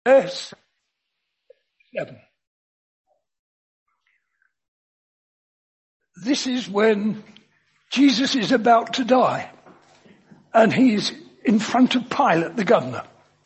Verse 7. This is when Jesus is about to die, and he's in front of Pilate, the governor.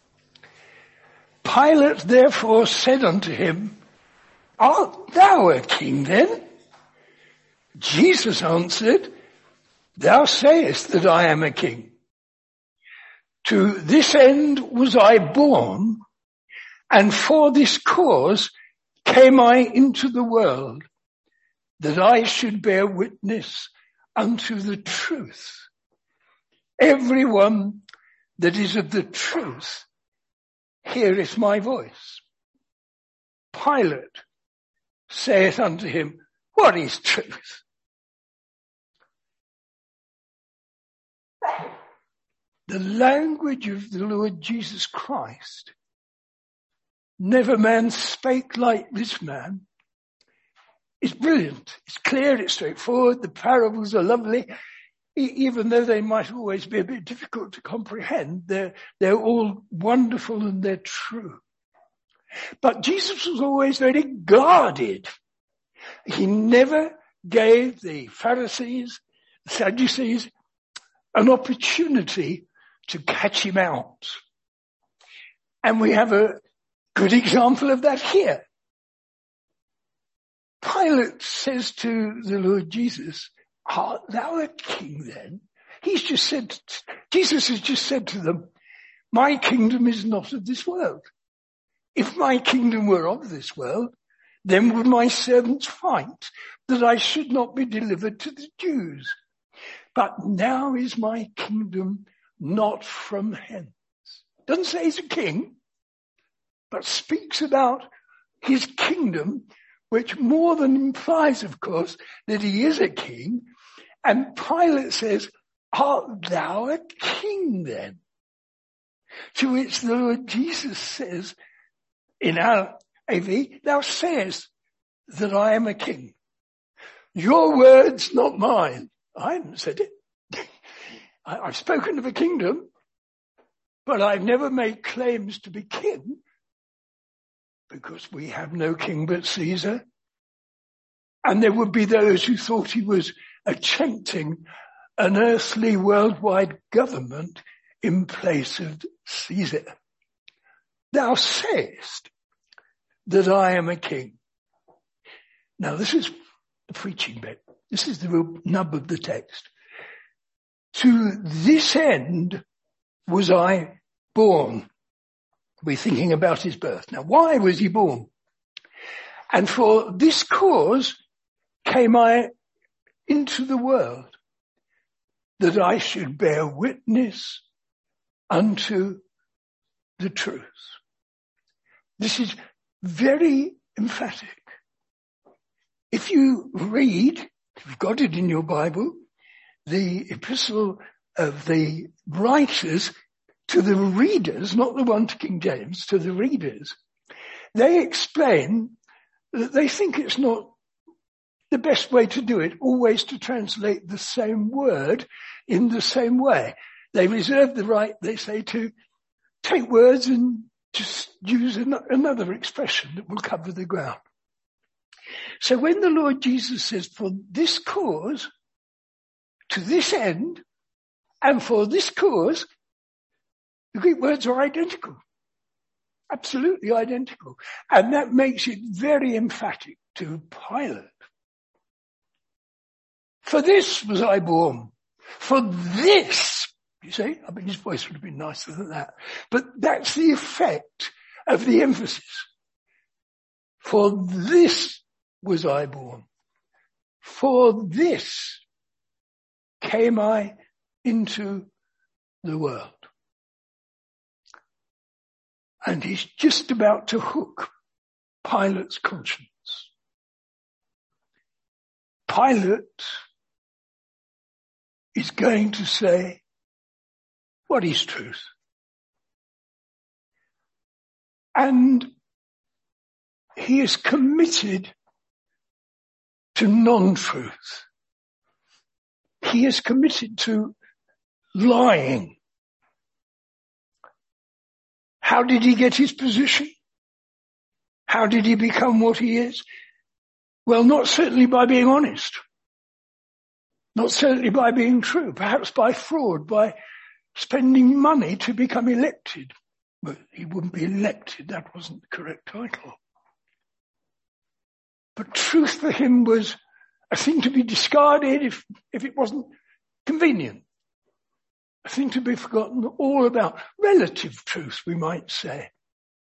Pilate therefore said unto him, Art thou a king then? Jesus answered, Thou sayest that I am a king. To this end was I born, and for this cause came I into the world, that I should bear witness unto the truth. Everyone that is of the truth heareth my voice. Pilate saith unto him, What is truth? The language of the Lord Jesus Christ, never man spake like this man, is brilliant. It's clear, it's straightforward, the parables are lovely. Even though they might always be a bit difficult to comprehend, they're all wonderful and they're true. But Jesus was always very guarded. He never gave the Pharisees, the Sadducees, an opportunity to catch him out. And we have a good example of that here. Pilate says to the Lord Jesus, Art thou a king then? Jesus has just said to them, My kingdom is not of this world. If my kingdom were of this world, then would my servants fight that I should not be delivered to the Jews. But now is my kingdom not from hence. Doesn't say he's a king, but speaks about his kingdom, which more than implies, of course, that he is a king. And Pilate says, Art thou a king then? To which the Lord Jesus says, in our AV, Thou sayest that I am a king. Your words, not mine. I haven't said it. I've spoken of a kingdom, but I've never made claims to be king, because we have no king but Caesar. And there would be those who thought he was attempting an earthly worldwide government in place of Caesar. Thou sayest that I am a king. Now this is the preaching bit. This is the real nub of the text. To this end was I born. We're thinking about his birth. Now why was he born? And for this cause came I into the world, that I should bear witness unto the truth. This is very emphatic. If you read, if you've got it in your Bible, the epistle of the writers to the readers, not the one to King James, to the readers, they explain that they think it's not the best way to do it, always to translate the same word in the same way. They reserve the right, they say, to take words and just use another expression that will cover the ground. So when the Lord Jesus says, for this cause, to this end, and for this cause, the Greek words are identical. Absolutely identical. And that makes it very emphatic to Pilate. For this was I born. For this, you see, I mean his voice would have been nicer than that. But that's the effect of the emphasis. For this was I born. For this came I into the world. And he's just about to hook Pilate's conscience. Pilate is going to say, what is truth? And he is committed to non-truth. He is committed to lying. How did he get his position? How did he become what he is? Well, not certainly by being honest. Not certainly by being true. Perhaps by fraud, by spending money to become elected. But he wouldn't be elected. That wasn't the correct title. But truth for him was a thing to be discarded if it wasn't convenient. A thing to be forgotten, all about relative truth, we might say.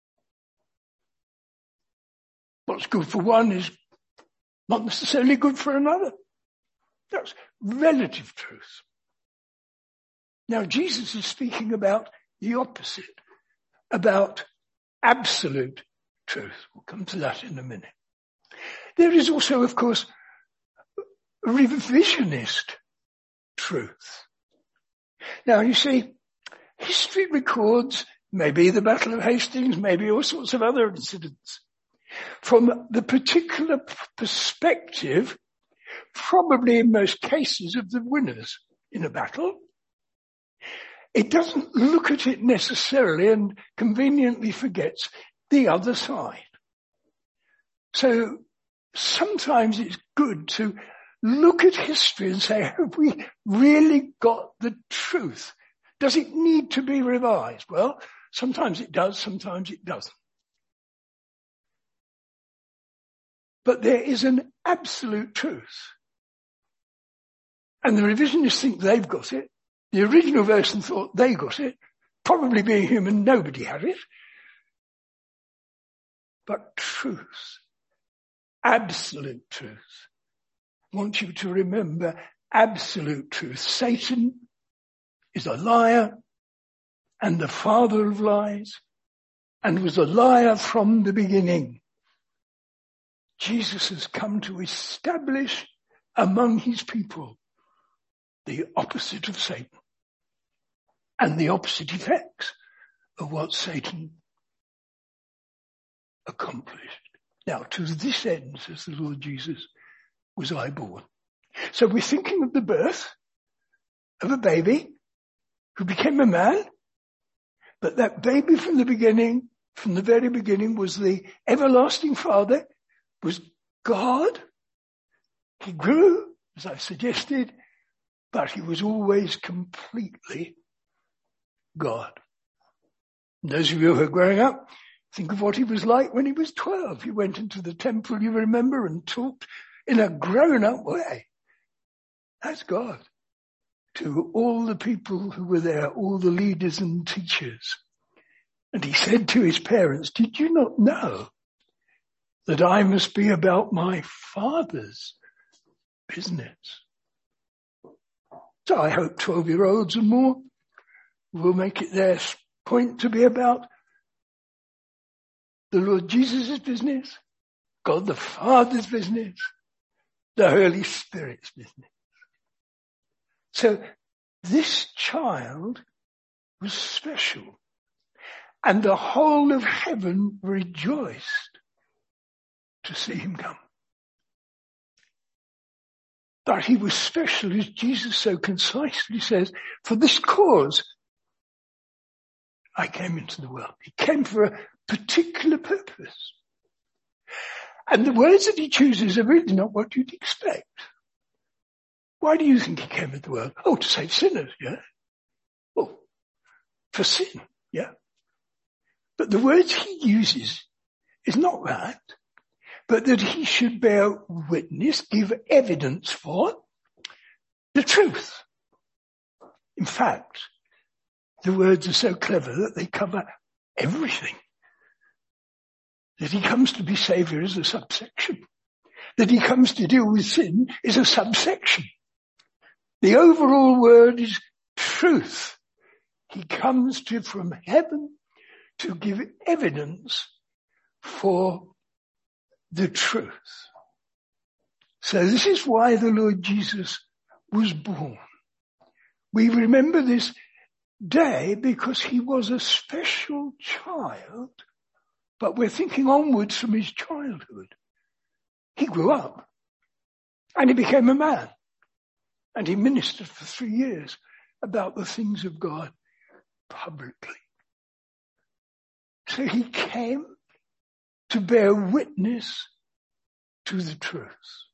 What's good for one is not necessarily good for another. That's relative truth. Now, Jesus is speaking about the opposite, about absolute truth. We'll come to that in a minute. There is also, of course, revisionist truth. Now, you see, history records maybe the Battle of Hastings, maybe all sorts of other incidents from the particular perspective, probably in most cases, of the winners in a battle. It doesn't look at it necessarily and conveniently forgets the other side. So sometimes it's good to look at history and say, have we really got the truth? Does it need to be revised? Well, sometimes it does, sometimes it doesn't. But there is an absolute truth. And the revisionists think they've got it. The original version thought they got it. Probably being human, nobody had it. But truth, absolute truth. I want you to remember absolute truth. Satan is a liar and the father of lies and was a liar from the beginning. Jesus has come to establish among his people the opposite of Satan and the opposite effects of what Satan accomplished. Now, to this end, says the Lord Jesus, was I born. So we're thinking of the birth of a baby who became a man, but that baby from the very beginning, was the everlasting Father, was God. He grew, as I've suggested, but he was always completely God. And those of you who are growing up, think of what he was like when he was 12. He went into the temple, you remember, and talked in a grown-up way. That's God. To all the people who were there, all the leaders and teachers. And he said to his parents, did you not know that I must be about my Father's business? So I hope 12-year-olds and more will make it their point to be about the Lord Jesus' business, God the Father's business, the Holy Spirit's business. So this child was special, and the whole of heaven rejoiced to see him come. But he was special, as Jesus so concisely says, for this cause I came into the world. He came for a particular purpose. And the words that he chooses are really not what you'd expect. Why do you think he came into the world? Oh, to save sinners, yeah? Well, for sin, yeah? But the words he uses is not that, but that he should bear witness, give evidence for the truth. In fact, the words are so clever that they cover everything. That he comes to be Saviour is a subsection. That he comes to deal with sin is a subsection. The overall word is truth. He comes from heaven to give evidence for the truth. So this is why the Lord Jesus was born. We remember this day because he was a special child, but we're thinking onwards from his childhood. He grew up and he became a man and he ministered for 3 years about the things of God publicly. So he came to bear witness to the truth.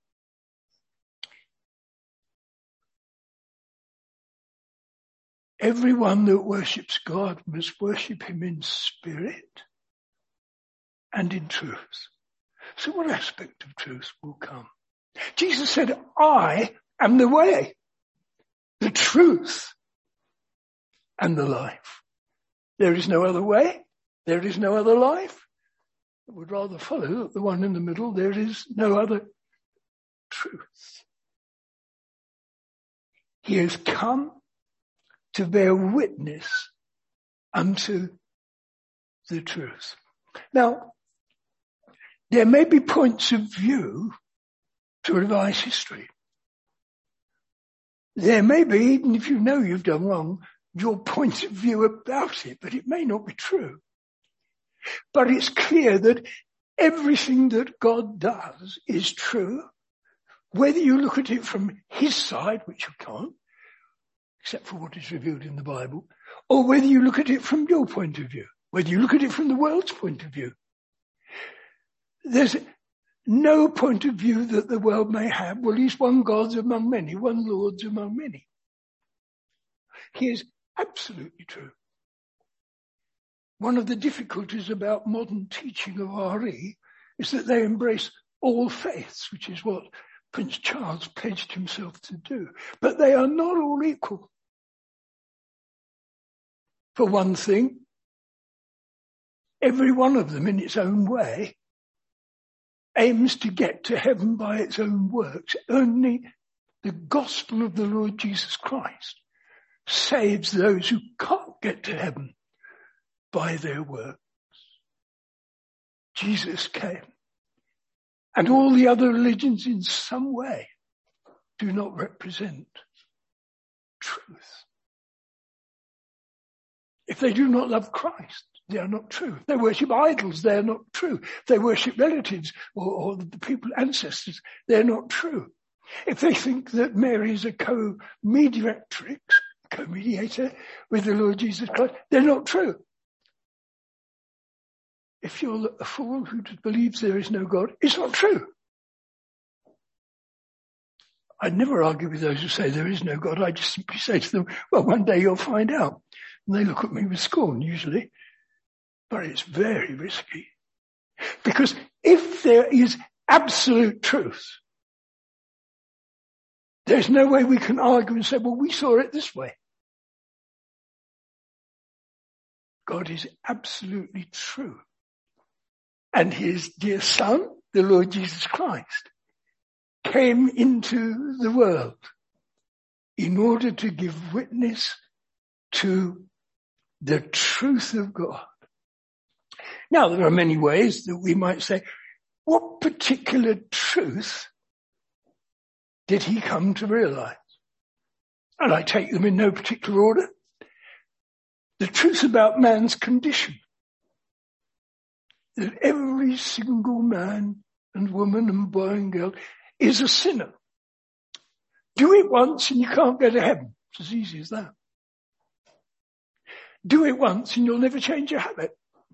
Everyone that worships God must worship him in spirit and in truth. So what aspect of truth will come? Jesus said, I am the way, the truth, and the life. There is no other way. There is no other life. I would rather follow the one in the middle. There is no other truth. He has come to bear witness unto the truth. Now, there may be points of view to revise history. There may be, even if you know you've done wrong, your point of view about it, but it may not be true. But it's clear that everything that God does is true, whether you look at it from his side, which you can't, except for what is revealed in the Bible, or whether you look at it from your point of view, whether you look at it from the world's point of view. There's no point of view that the world may have. Well, he's one God among many, one Lord among many. He is absolutely true. One of the difficulties about modern teaching of RE is that they embrace all faiths, which is what Prince Charles pledged himself to do. But they are not all equal. For one thing, every one of them in its own way aims to get to heaven by its own works. Only the gospel of the Lord Jesus Christ saves those who can't get to heaven by their works. Jesus came. And all the other religions in some way do not represent truth. If they do not love Christ, they are not true. If they worship idols, they are not true. If they worship relatives or the people, ancestors, they're not true. If they think that Mary is a co-mediator with the Lord Jesus Christ, they're not true. If you're a fool who believes there is no God, it's not true. I'd never argue with those who say there is no God. I just simply say to them, well, one day you'll find out. And they look at me with scorn usually. But it's very risky. Because if there is absolute truth, there's no way we can argue and say, well, we saw it this way. God is absolutely true. And his dear Son, the Lord Jesus Christ, came into the world in order to give witness to the truth of God. Now, there are many ways that we might say, what particular truth did he come to realize? And I take them in no particular order. The truth about man's condition. That every single man and woman and boy and girl is a sinner. Do it once and you can't go to heaven. It's as easy as that. Do it once and you'll never change your habit.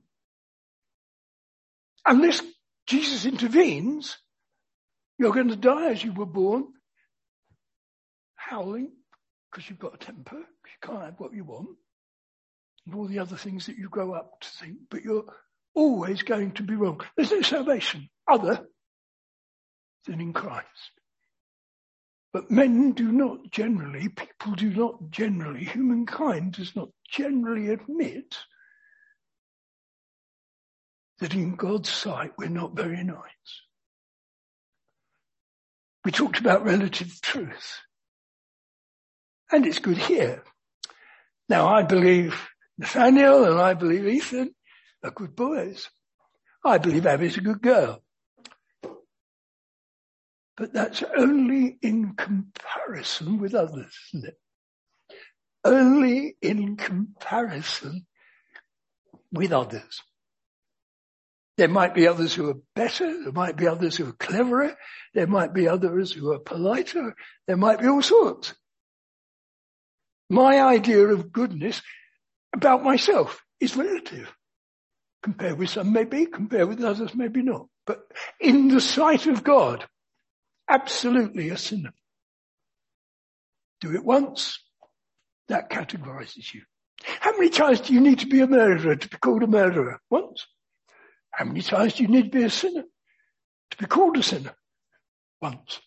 Unless Jesus intervenes, you're going to die as you were born, howling because you've got a temper, because you can't have what you want, and all the other things that you grow up to think, but you're always going to be wrong. There's no salvation other than in Christ. But men do not generally, people do not generally, humankind does not generally admit that in God's sight we're not very nice. We talked about relative truth. And it's good here. Now I believe Nathaniel and I believe Ethan are good boys. I believe Abby's a good girl. But that's only in comparison with others, isn't it? Only in comparison with others. There might be others who are better, there might be others who are cleverer, there might be others who are politer, there might be all sorts. My idea of goodness about myself is relative. Compare with some maybe, compare with others maybe not. But in the sight of God, absolutely a sinner. Do it once, that categorizes you. How many times do you need to be a murderer to be called a murderer? Once. How many times do you need to be a sinner to be called a sinner? Once.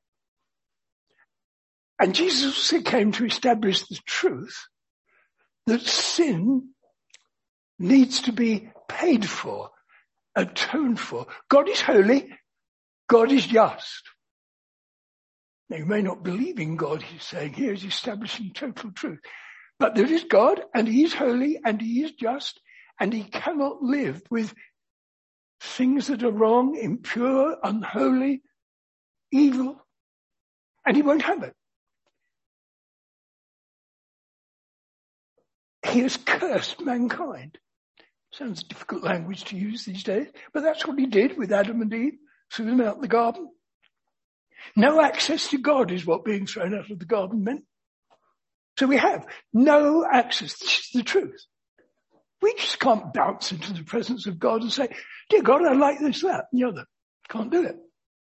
And Jesus came to establish the truth that sin needs to be paid for, atoned for. God is holy. God is just. Now you may not believe in God, he's saying here, he's establishing total truth. But there is God, and he is holy, and he is just, and he cannot live with things that are wrong, impure, unholy, evil, and he won't have it. He has cursed mankind. Sounds difficult language to use these days, but that's what he did with Adam and Eve, threw them out of the garden. No access to God is what being thrown out of the garden meant. So we have no access. This is the truth. We just can't bounce into the presence of God and say, dear God, I like this, that, and the other. Can't do it.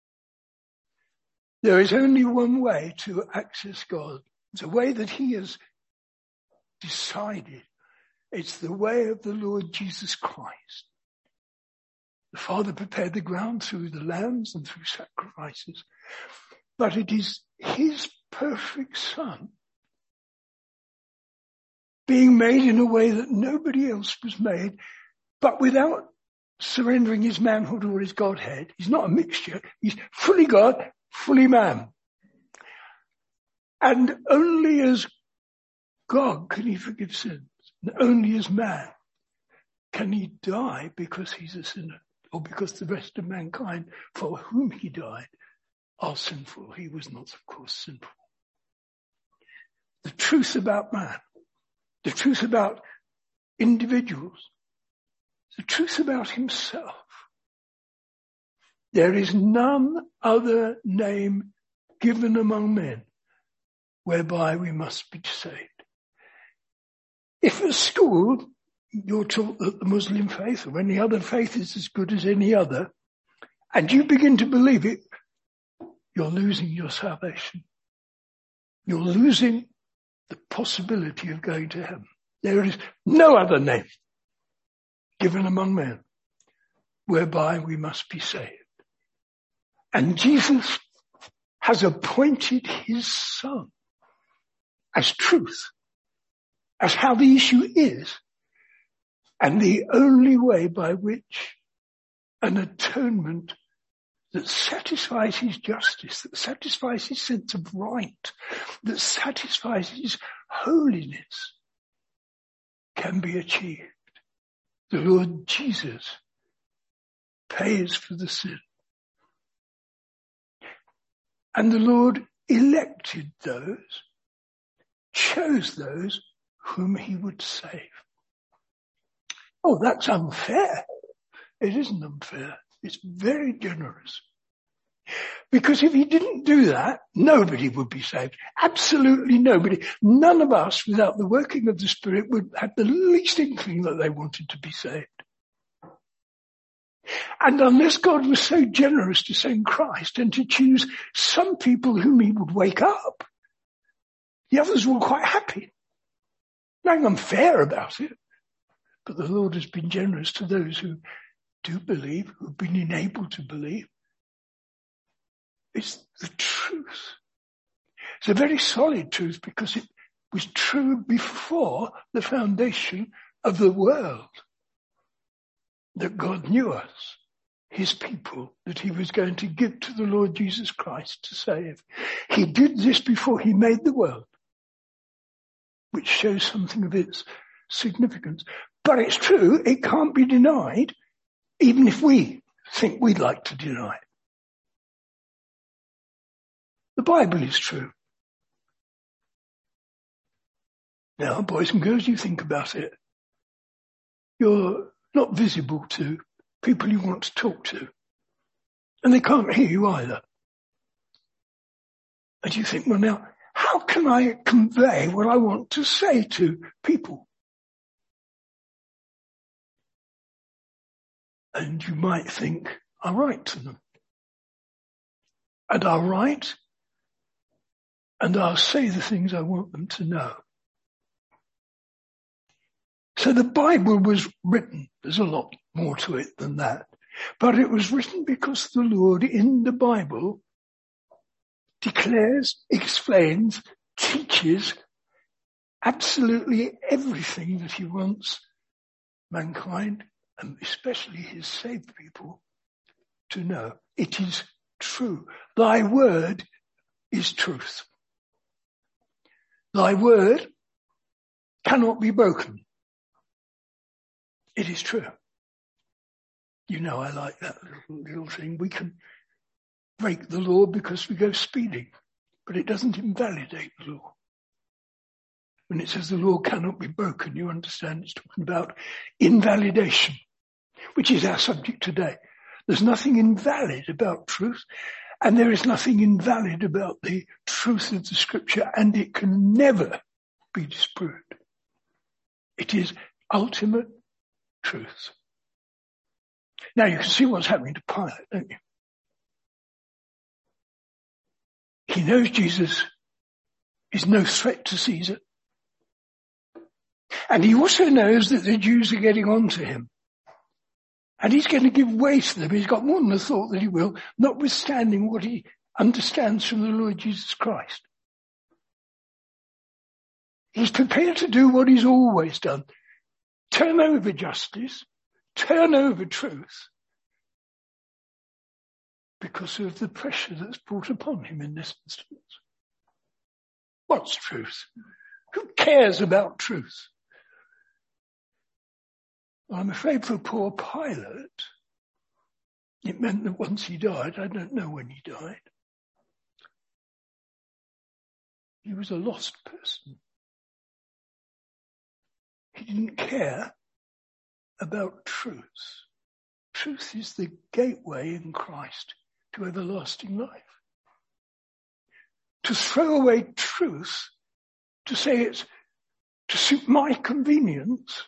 There is only one way to access God. It's a way that he has decided. It's the way of the Lord Jesus Christ. The Father prepared the ground through the lambs and through sacrifices. But it is his perfect Son being made in a way that nobody else was made, but without surrendering his manhood or his Godhead. He's not a mixture. He's fully God, fully man. And only as God can he forgive sins. And only as man can he die because he's a sinner, or because the rest of mankind for whom he died are sinful. He was not, of course, sinful. The truth about man, the truth about individuals, the truth about himself. There is none other name given among men whereby we must be saved. If at school you're taught that the Muslim faith or any other faith is as good as any other, and you begin to believe it, you're losing your salvation. You're losing the possibility of going to heaven. There is no other name given among men whereby we must be saved. And Jesus has appointed his Son as truth, as how the issue is, and the only way by which an atonement that satisfies his justice, that satisfies his sense of right, that satisfies his holiness, can be achieved. The Lord Jesus pays for the sin. And the Lord elected those, chose those whom he would save. Oh, that's unfair. It isn't unfair. It's very generous. Because if he didn't do that, nobody would be saved. Absolutely nobody. None of us, without the working of the Spirit, would have the least inkling that they wanted to be saved. And unless God was so generous to send Christ and to choose some people whom he would wake up, the others were quite happy. Nothing unfair about it. But the Lord has been generous to those who do believe, who've been enabled to believe. It's the truth. It's a very solid truth because it was true before the foundation of the world. That God knew us, his people, that he was going to give to the Lord Jesus Christ to save. He did this before he made the world, which shows something of its significance. But it's true, it can't be denied, even if we think we'd like to deny it. The Bible is true. Now, boys and girls, you think about it. You're not visible to people you want to talk to. And they can't hear you either. And you think, well now, how can I convey what I want to say to people? And you might think, I'll write to them. And I'll write, and I'll say the things I want them to know. So the Bible was written. There's a lot more to it than that. But it was written because the Lord in the Bible declares, explains, teaches absolutely everything that he wants mankind, and especially his saved people, to know. It is true. Thy word is truth. Thy word cannot be broken. It is true. You know, I like that little thing. We can break the law because we go speeding, but it doesn't invalidate the law. When it says the law cannot be broken, you understand it's talking about invalidation, which is our subject today. There's nothing invalid about truth, and there is nothing invalid about the truth of the scripture, and it can never be disproved. It is ultimate truth. Now you can see what's happening to Pilate, don't you? He knows Jesus is no threat to Caesar. And he also knows that the Jews are getting on to him. And he's going to give way to them. He's got more than a thought that he will, notwithstanding what he understands from the Lord Jesus Christ. He's prepared to do what he's always done. Turn over justice, turn over truth, because of the pressure that's brought upon him in this instance. What's truth? Who cares about truth? Well, I'm afraid for poor Pilate, it meant that once he died, I don't know when he died, he was a lost person. He didn't care about truth. Truth is the gateway in Christ to everlasting life. To throw away truth, to say it's to suit my convenience,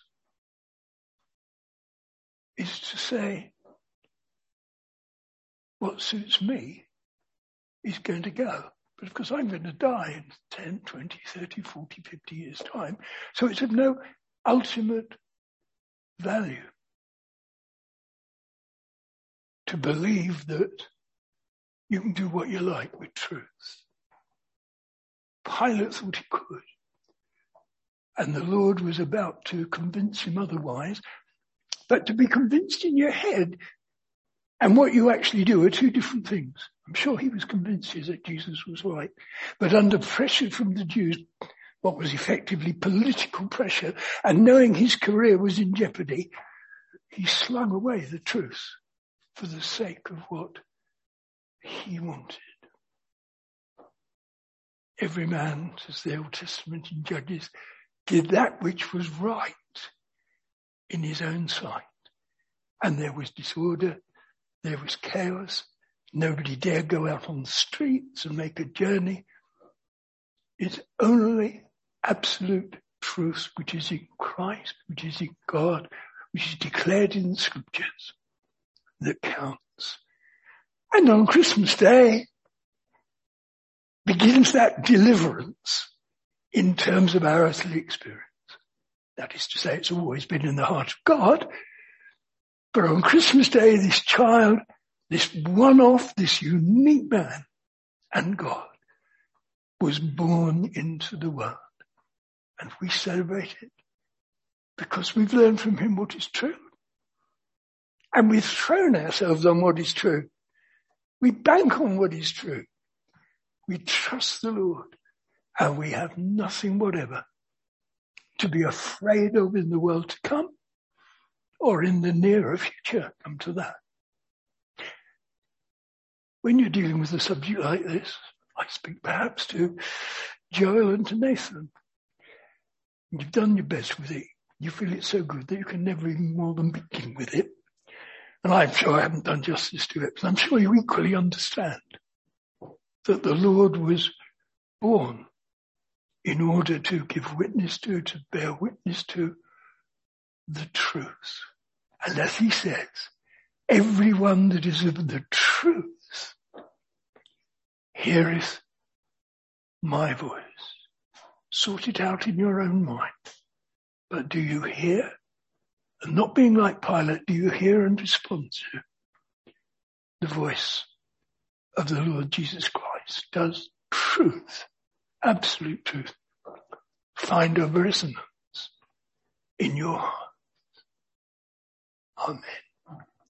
is to say what suits me is going to go. But of course I'm going to die in 10, 20, 30, 40, 50 years' time. So it's of no ultimate value to believe that you can do what you like with truth. Pilate thought he could. And the Lord was about to convince him otherwise. But to be convinced in your head and what you actually do are two different things. I'm sure he was convinced that Jesus was right. But under pressure from the Jews, what was effectively political pressure, and knowing his career was in jeopardy, he slung away the truth for the sake of what he wanted. Every man, says the Old Testament in Judges, did that which was right in his own sight. And there was disorder, there was chaos, nobody dared go out on the streets and make a journey. It's only absolute truth which is in Christ, which is in God, which is declared in the scriptures that counts. And on Christmas Day begins that deliverance in terms of our earthly experience. That is to say, it's always been in the heart of God. But on Christmas Day, this child, this one-off, this unique man and God was born into the world. And we celebrate it because we've learned from him what is true. And we've thrown ourselves on what is true. We bank on what is true. We trust the Lord, and we have nothing whatever to be afraid of in the world to come or in the nearer future. Come to that. When you're dealing with a subject like this, I speak perhaps to Joel and to Nathan. You've done your best with it. You feel it's so good that you can never even more than begin with it. And I'm sure I haven't done justice to it, but I'm sure you equally understand that the Lord was born in order to give witness to bear witness to the truth. And as he says, everyone that is of the truth heareth my voice. Sort it out in your own mind. But do you hear? And not being like Pilate, do you hear and respond to the voice of the Lord Jesus Christ? Does truth, absolute truth, find a resonance in your heart? Amen.